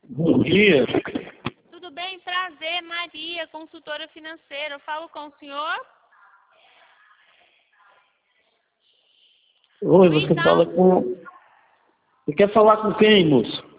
Bom dia. Tudo bem? Prazer, Maria, consultora financeira. Eu falo com o senhor? Oi, O você Itaú, fala com... Você quer falar com quem, moço?